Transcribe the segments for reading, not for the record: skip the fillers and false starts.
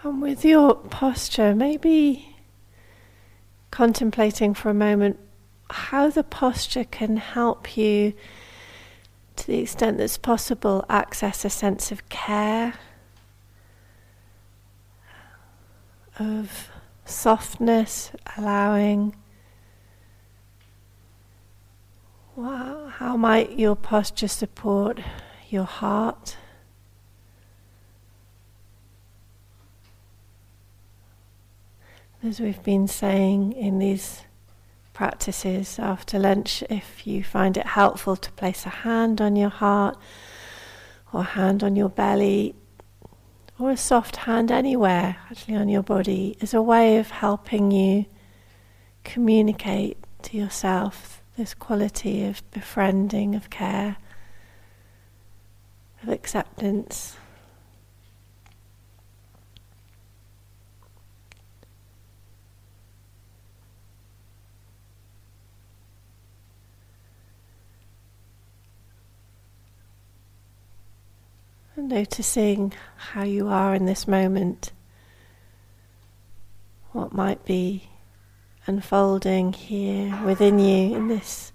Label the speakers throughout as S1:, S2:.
S1: And with your posture, maybe contemplating for a moment how the posture can help you, to the extent that's possible, access a sense of care, of softness, allowing. Wow, how might your posture support your heart? As we've been saying in these practices after lunch, if you find it helpful to place a hand on your heart or a hand on your belly or a soft hand anywhere actually on your body, as a way of helping you communicate to yourself this quality of befriending, of care, of acceptance. And noticing how you are in this moment, what might be unfolding here within you in this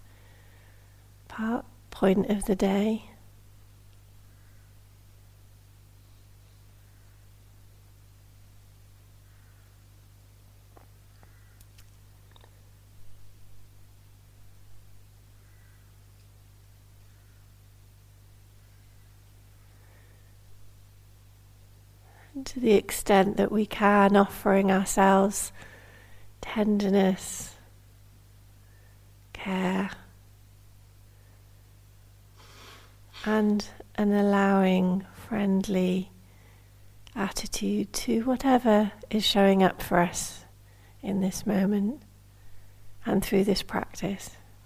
S1: point of the day. And to the extent that we can, offering ourselves tenderness, care, and an allowing, friendly attitude to whatever is showing up for us in this moment and through this practice.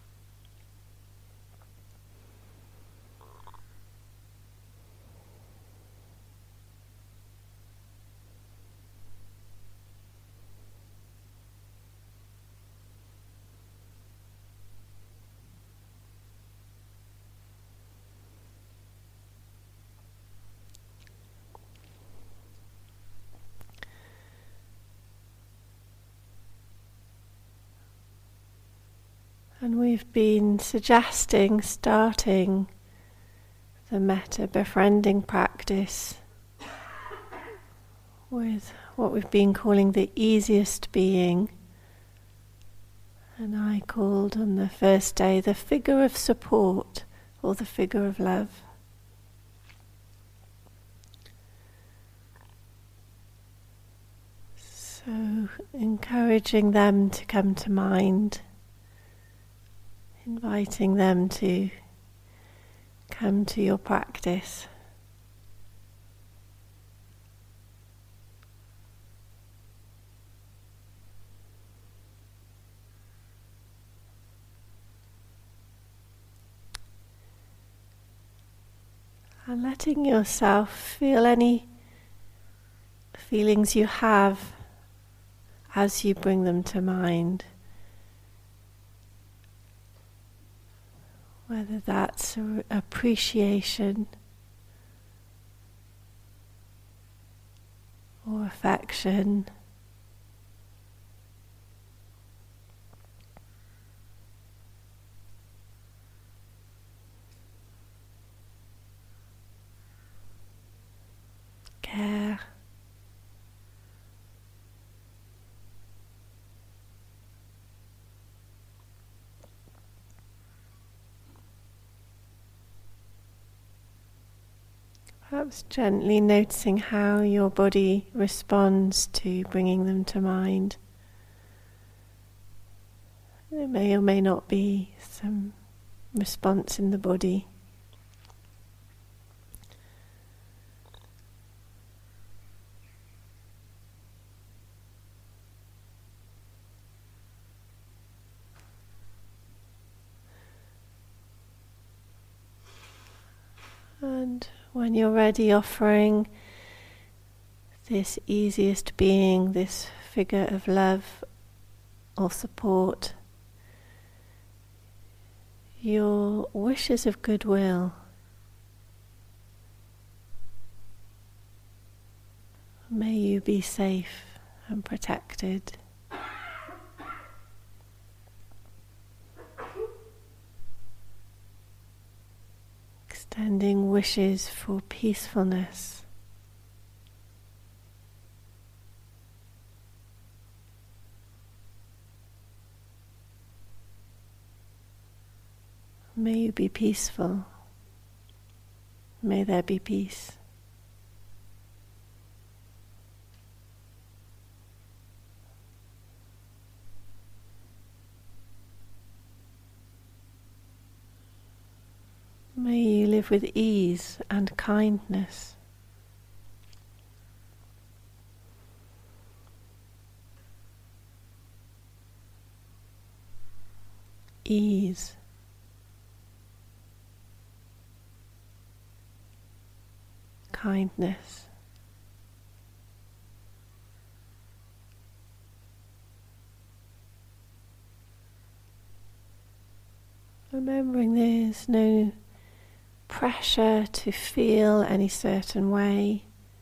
S1: And we've been suggesting starting the metta befriending practice with what we've been calling the easiest being, and I called on the first day the figure of support or the figure of love. So encouraging them to come to mind, inviting them to come to your practice. And letting yourself feel any feelings you have as you bring them to mind. Whether that's appreciation or affection, care, perhaps gently noticing how your body responds to bringing them to mind. There may or may not be some response in the body. And when you're ready, offering this easiest being, this figure of love or support, your wishes of goodwill. May you you be safe and protected. Extending wishes for peacefulness. May you be peaceful. May there be peace. May you live with ease and kindness. Ease. Kindness. Remembering there's no pressure to feel any certain way,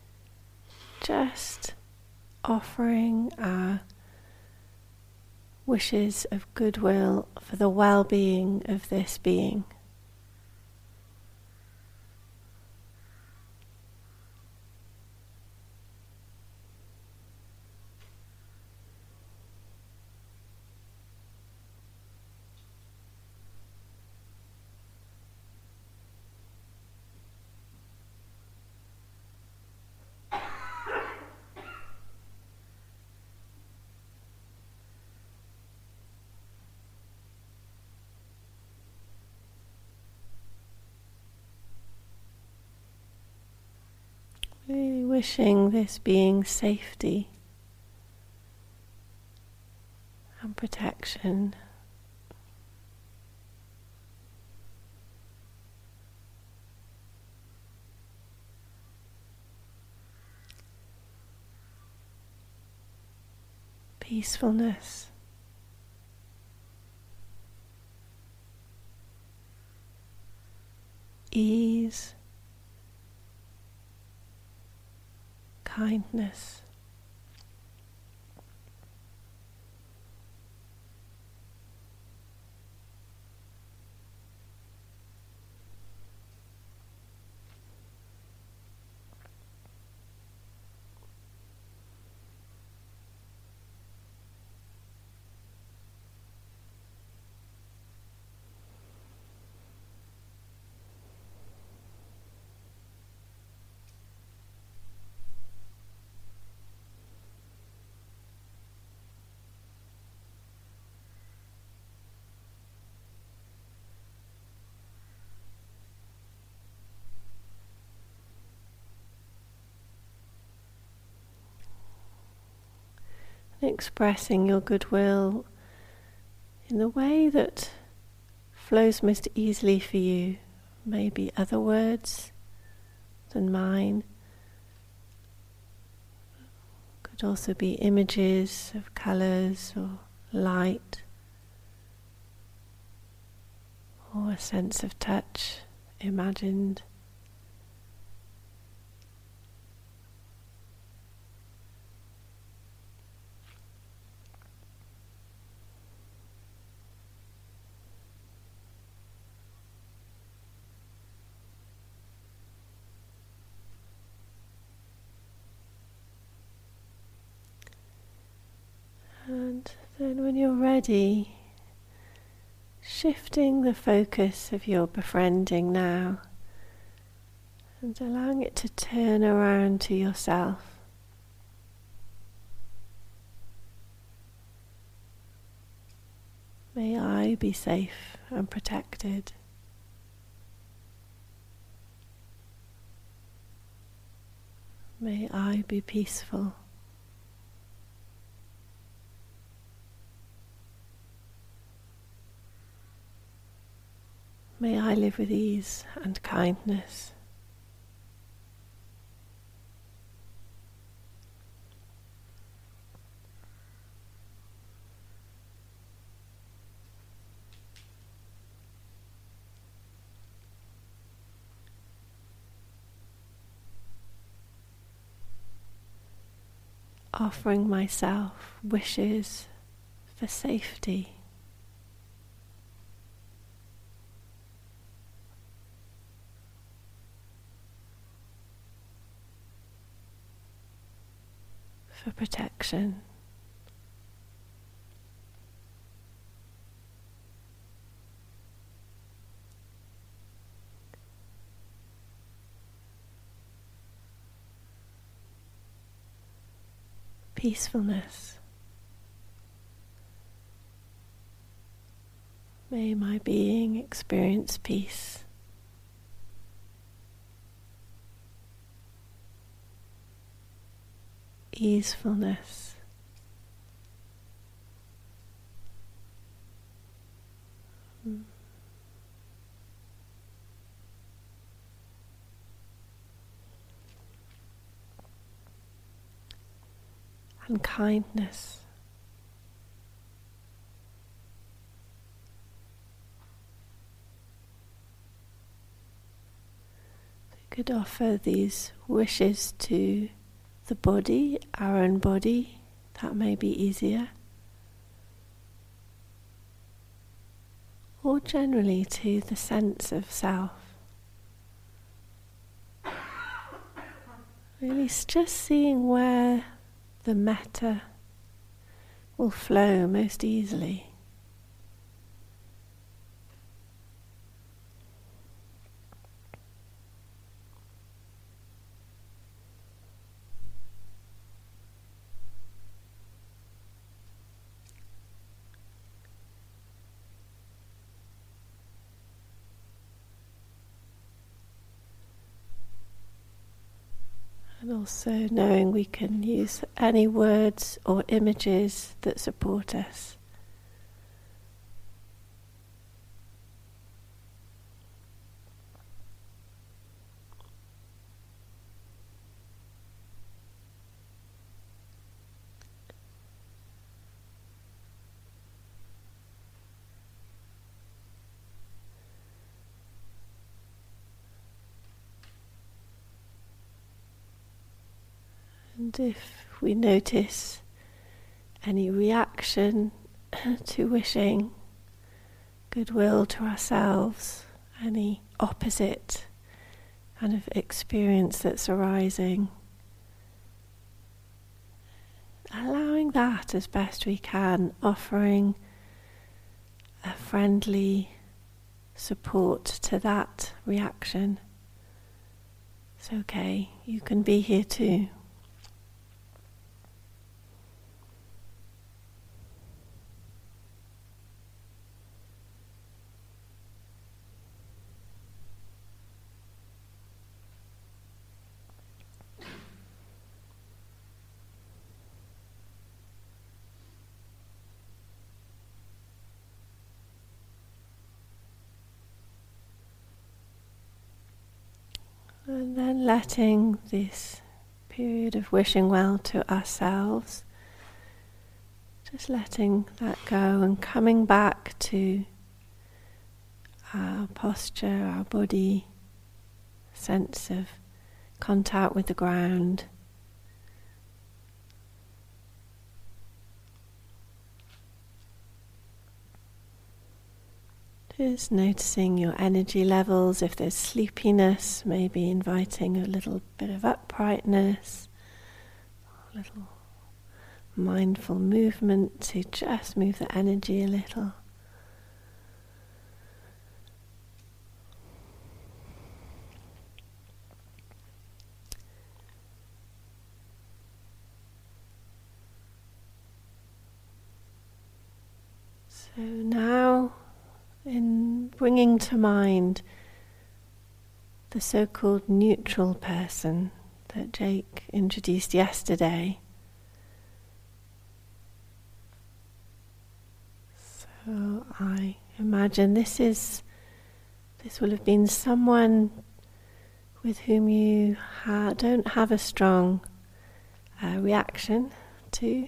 S1: just offering our wishes of goodwill for the well-being of this being. Really wishing this being safety and protection. Peacefulness. Ease. Kindness. Expressing your goodwill in the way that flows most easily for you, maybe other words than mine. Could also be images of colours or light, or a sense of touch imagined. And then when you're ready, shifting the focus of your befriending now and allowing it to turn around to yourself. May I be safe and protected. May I be peaceful. May I live with ease and kindness. offering myself wishes for safety, for protection. Peacefulness. May my being experience peace. Easefulness. And kindness. We could offer these wishes to the body, our own body. That may be easier. Or generally to the sense of self. Really just seeing where the metta will flow most easily. And also knowing we can use any words or images that support us. And if we notice any reaction to wishing goodwill to ourselves, any opposite kind of experience that's arising, allowing that as best we can, offering a friendly support to that reaction. It's okay, you can be here too. And then letting this period of wishing well to ourselves, just letting that go and coming back to our posture, our body, sense of contact with the ground. Just noticing your energy levels. If there's sleepiness, maybe inviting a little bit of uprightness, a little mindful movement to just move the energy a little. So now, in bringing to mind the so-called neutral person that Jake introduced yesterday. So I imagine this will have been someone with whom you don't have a strong reaction to,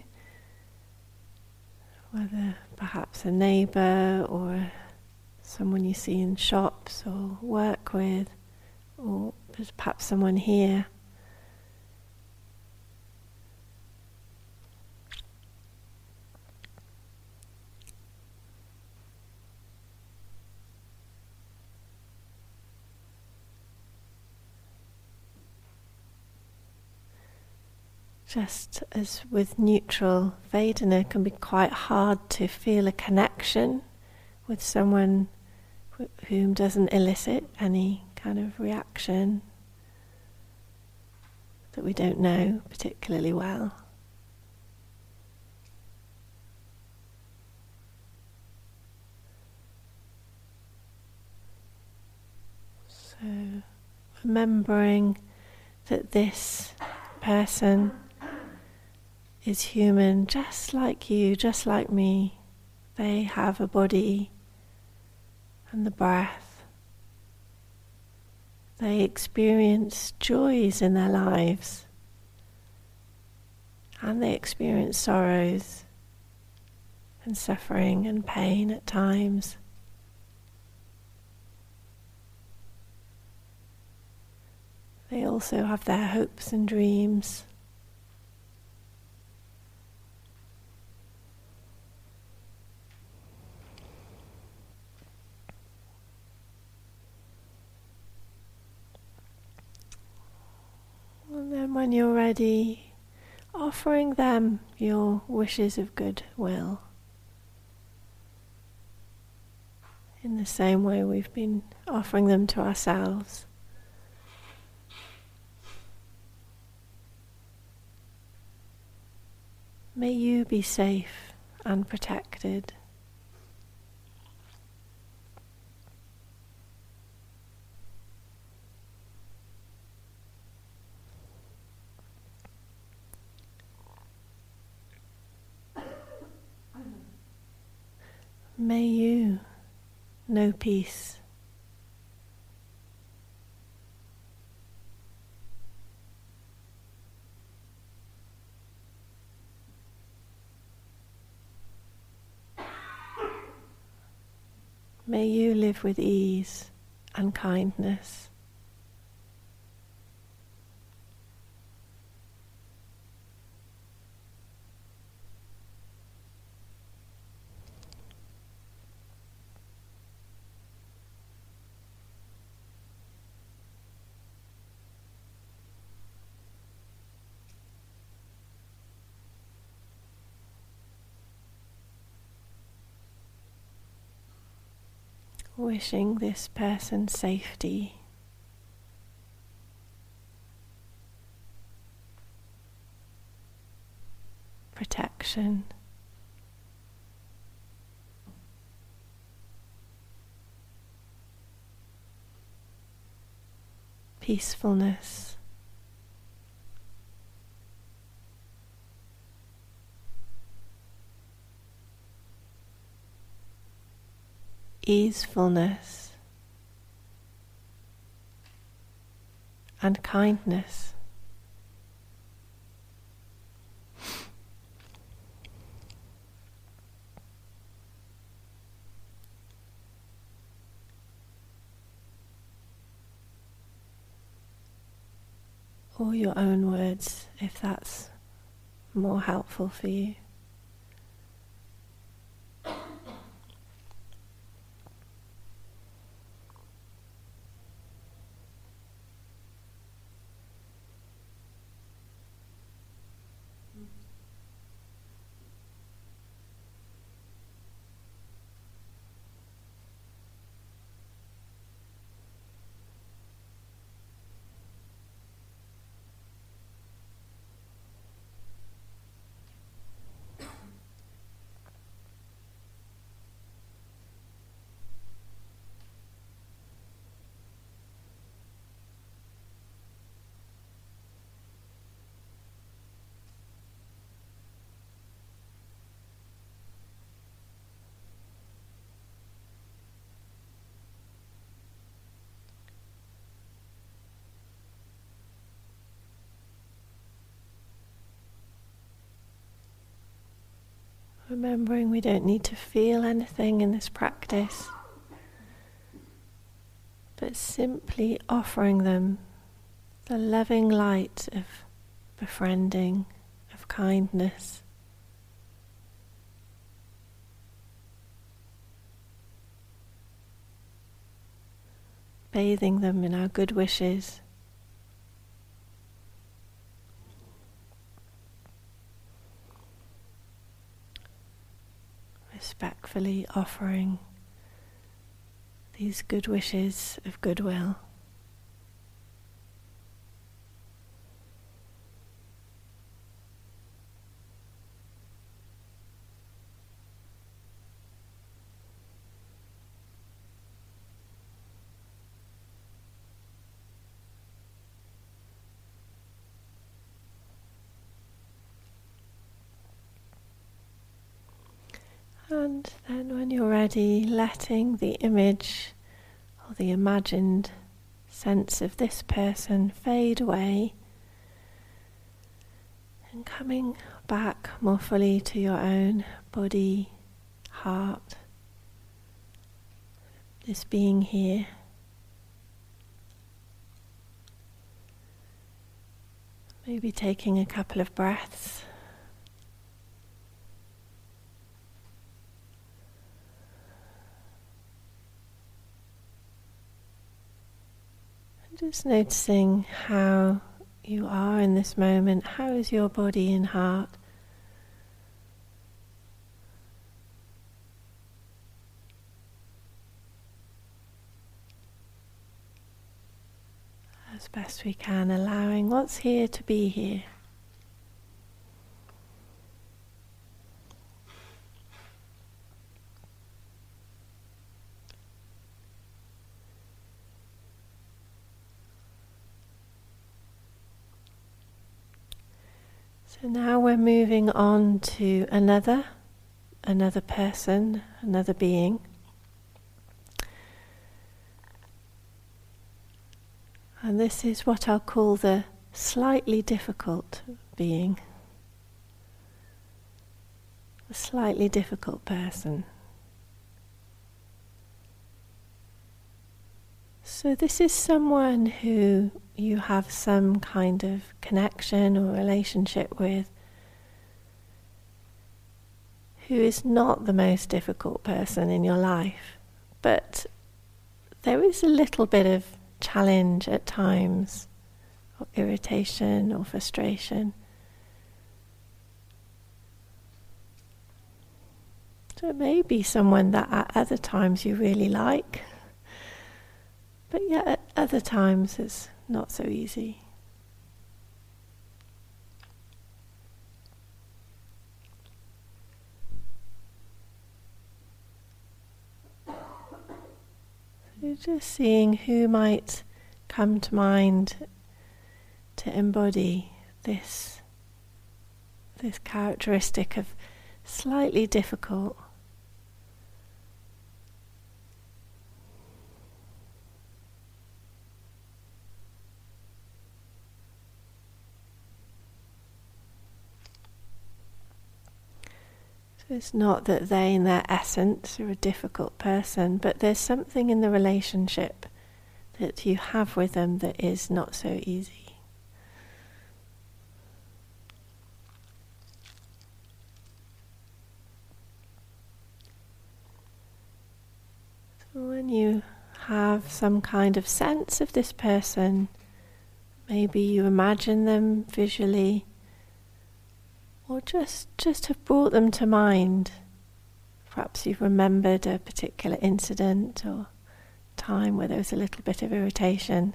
S1: whether perhaps a neighbour or someone you see in shops or work with, or perhaps someone here. Just as with neutral Vedana, it can be quite hard to feel a connection with someone whom doesn't elicit any kind of reaction that we don't know particularly well. So, remembering that this person is human, just like you, just like me. They have a body and the breath. They experience joys in their lives, and they experience sorrows and suffering and pain at times. They also have their hopes and dreams. And then when you're ready, offering them your wishes of goodwill. In the same way we've been offering them to ourselves. May you be safe and protected. May you know peace. May you live with ease and kindness. Wishing this person safety. Protection. Peacefulness. Easefulness and kindness. Or your own words, if that's more helpful for you. Remembering we don't need to feel anything in this practice, but simply offering them the loving light of befriending, of kindness. Bathing them in our good wishes. respectfully offering these good wishes of goodwill. And then when you're ready, letting the image or the imagined sense of this person fade away and coming back more fully to your own body, heart, this being here. Maybe taking a couple of breaths. Just noticing how you are in this moment. How is your body and heart? As best we can, allowing what's here to be here. So now we're moving on to another person, another being. And this is what I'll call the slightly difficult being. A slightly difficult person. So this is someone who you have some kind of connection or relationship with, who is not the most difficult person in your life, but there is a little bit of challenge at times, or irritation or frustration. So it may be someone that at other times you really like, but yet at other times it's not so easy. So just seeing who might come to mind to embody this characteristic of slightly difficult. So it's not that they in their essence are a difficult person, but there's something in the relationship that you have with them that is not so easy. So when you have some kind of sense of this person, maybe you imagine them visually, or just have brought them to mind. Perhaps you've remembered a particular incident or time where there was a little bit of irritation.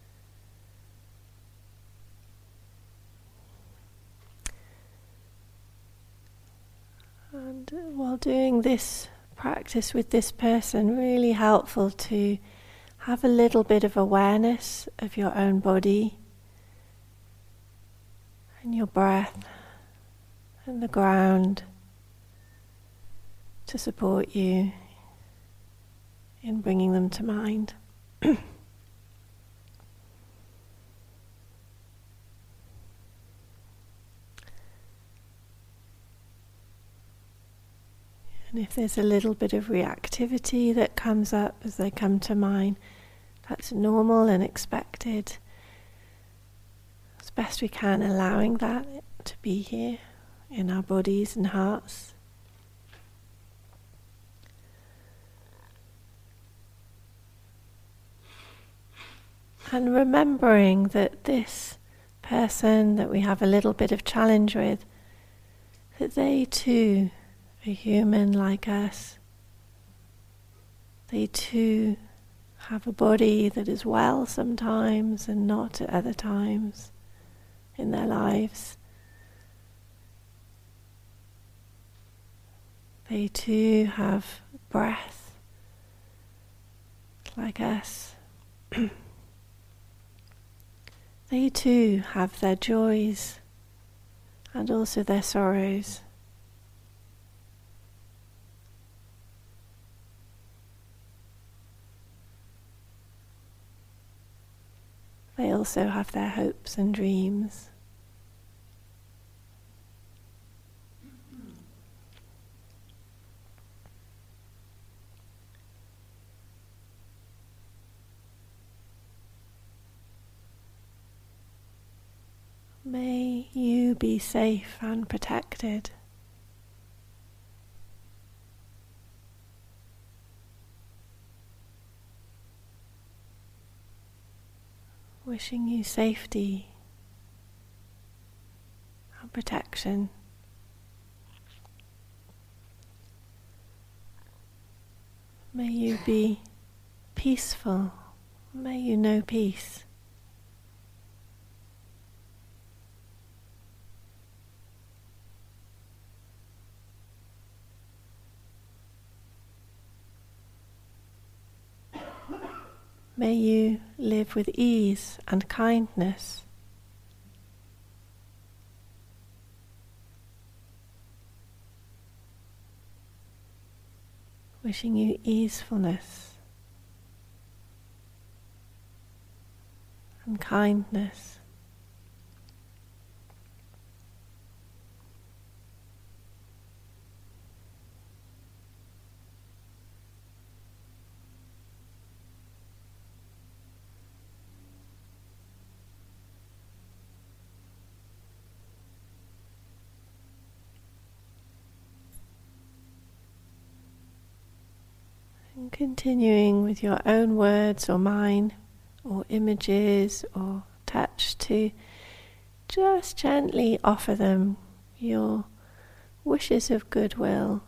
S1: And while doing this practice with this person, really helpful to have a little bit of awareness of your own body and your breath and the ground to support you in bringing them to mind. And if there's a little bit of reactivity that comes up as they come to mind, that's normal and expected. As best we can, allowing that to be here in our bodies and hearts. And remembering that this person that we have a little bit of challenge with, that they too a human like us. They too have a body that is well sometimes and not at other times in their lives. They too have breath like us. They too have their joys and also their sorrows. They also have their hopes and dreams. May you be safe and protected. Wishing you safety and protection. May you be peaceful. May you know peace. May you live with ease and kindness. Wishing you easefulness and kindness. And continuing with your own words or mine, or images or touch, to just gently offer them your wishes of goodwill.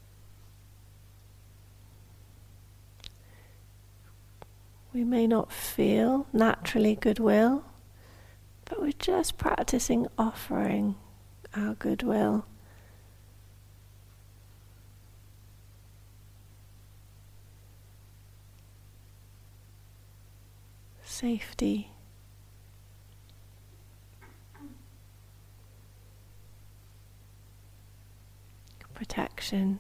S1: We may not feel naturally goodwill, but we're just practicing offering our goodwill. Safety, protection,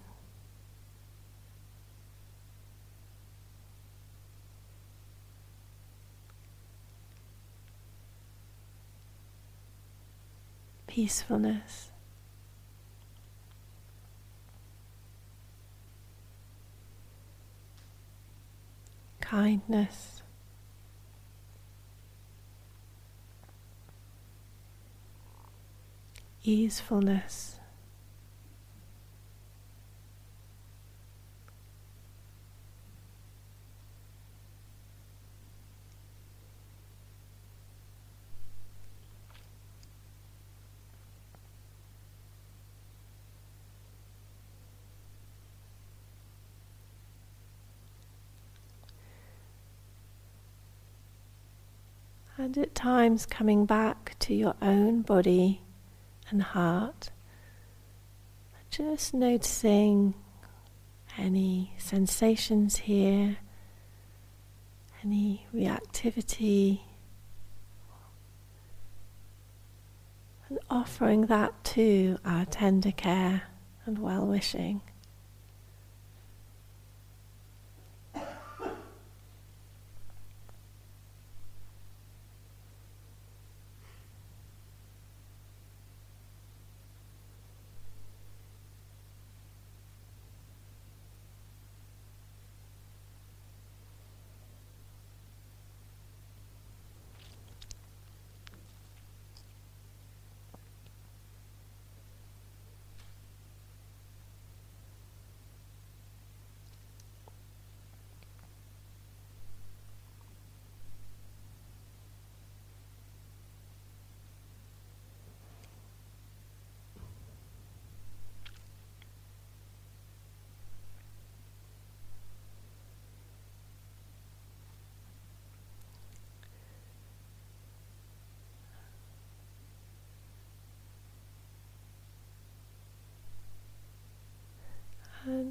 S1: peacefulness, kindness, easefulness, and at times coming back to your own body and heart, just noticing any sensations here, any reactivity, and offering that to our tender care and well-wishing.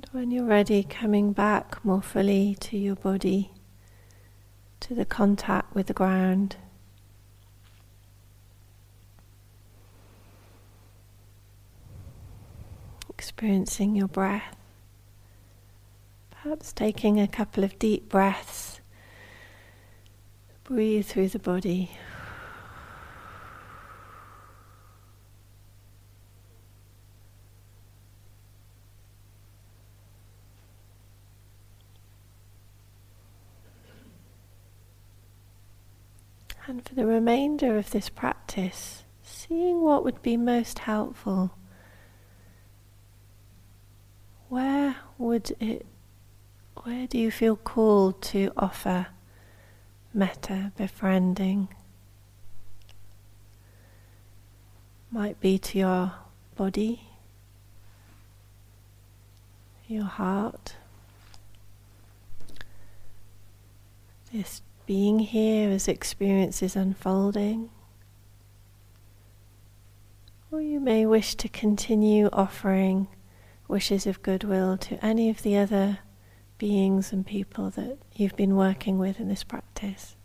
S1: And when you're ready, coming back more fully to your body, to the contact with the ground. Experiencing your breath. Perhaps taking a couple of deep breaths. Breathe through the body. And for the remainder of this practice, seeing what would be most helpful. Where do you feel called to offer metta, befriending? Might be to your body, your heart. This being here as experience is unfolding. Or you may wish to continue offering wishes of goodwill to any of the other beings and people that you've been working with in this practice.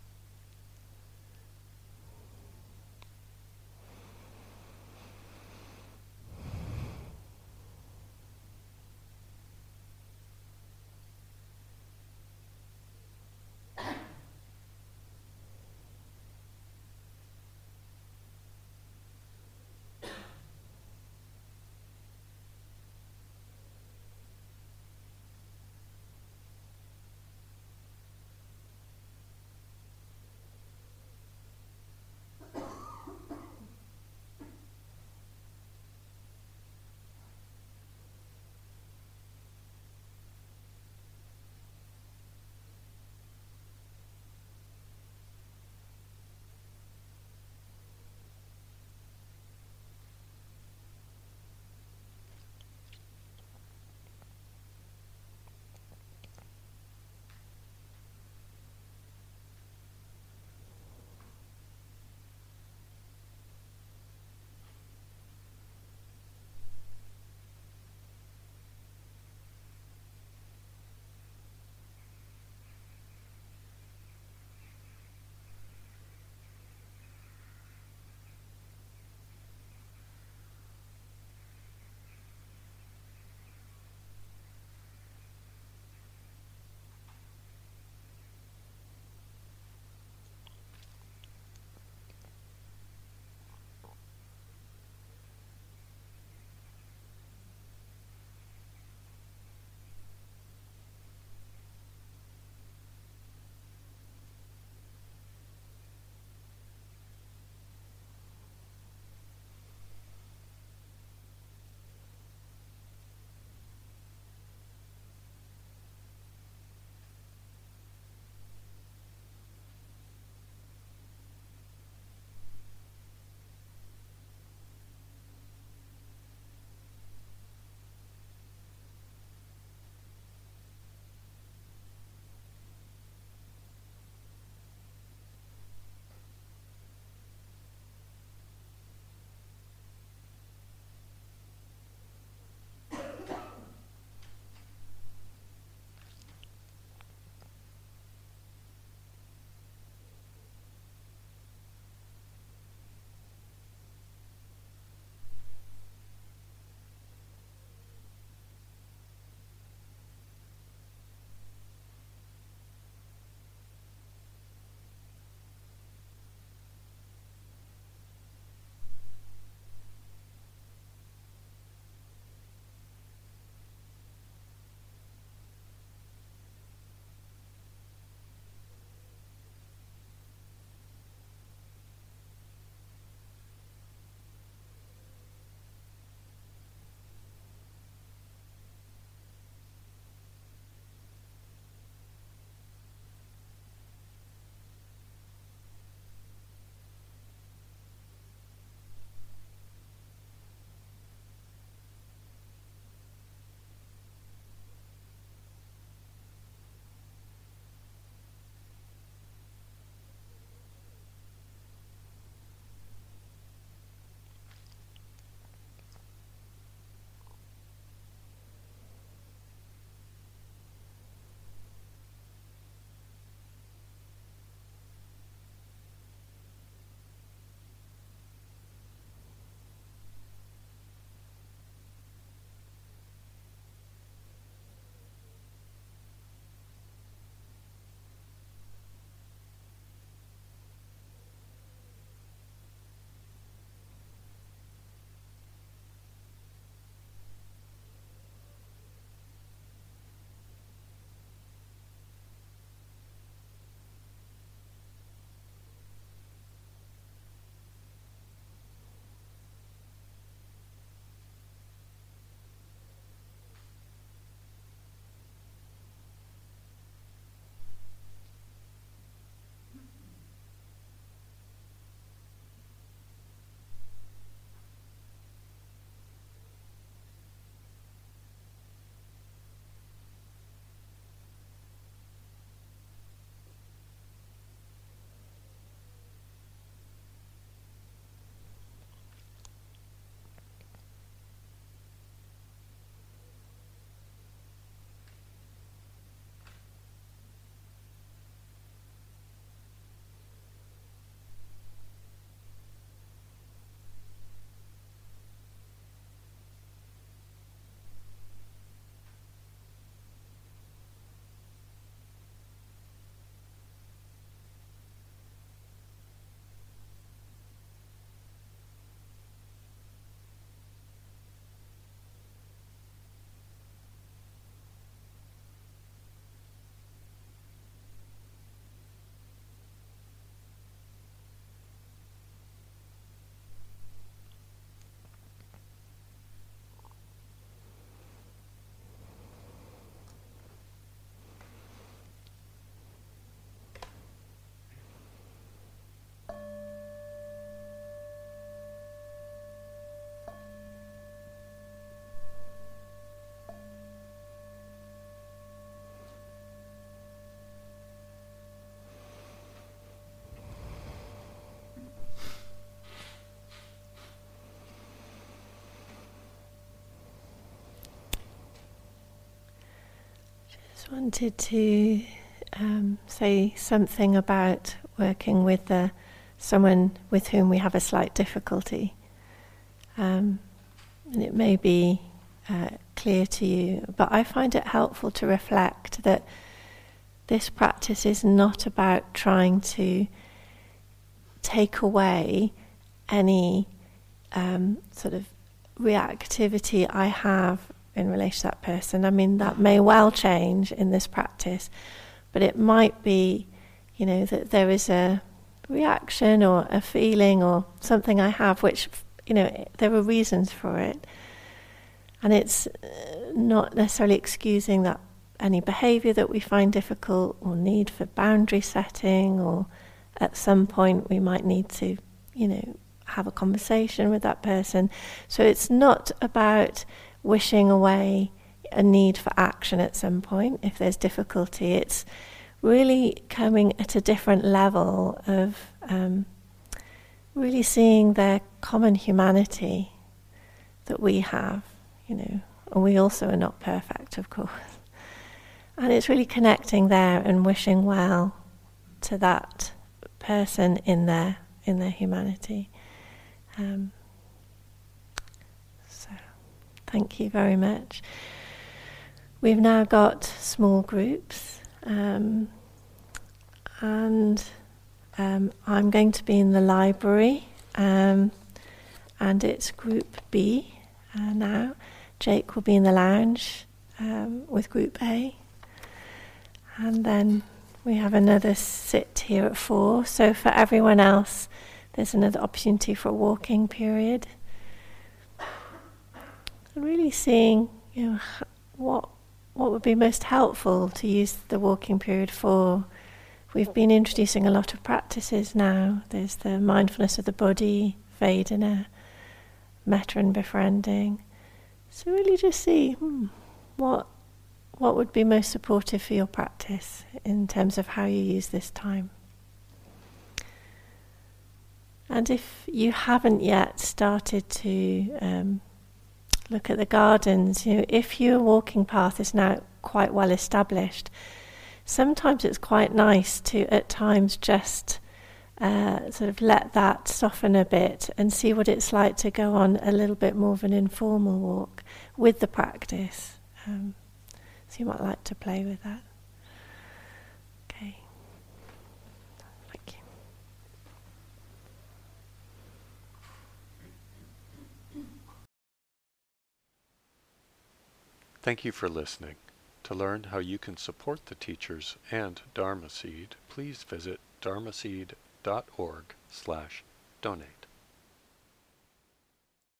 S1: Just wanted to say something about working with someone with whom we have a slight difficulty. And it may be clear to you, but I find it helpful to reflect that this practice is not about trying to take away any sort of reactivity I have in relation to that person. I mean, that may well change in this practice, but it might be, that there is a reaction or a feeling or something I have which, there are reasons for it. And it's not necessarily excusing that any behaviour that we find difficult or need for boundary setting, or at some point we might need to, have a conversation with that person. So it's not about wishing away a need for action at some point if there's difficulty. It's really coming at a different level of really seeing their common humanity that we have, and we also are not perfect, of course. And it's really connecting there and wishing well to that person in their humanity. So thank you very much. We've now got small groups, and I'm going to be in the library, and it's group B now. Jake will be in the lounge with group A, and then we have another sit here at 4. So for everyone else, there's another opportunity for a walking period. And really seeing, what would be most helpful to use the walking period for. We've been introducing a lot of practices now. There's the mindfulness of the body, Vedana, metta and befriending. So really just see what would be most supportive for your practice in terms of how you use this time. And if you haven't yet started to look at the gardens, if your walking path is now quite well established, sometimes it's quite nice to at times just sort of let that soften a bit and see what it's like to go on a little bit more of an informal walk with the practice. So you might like to play with that. Okay. Thank you.
S2: Thank you for listening. To learn how you can support the teachers and Dharma Seed, please visit dharmaseed.org/donate.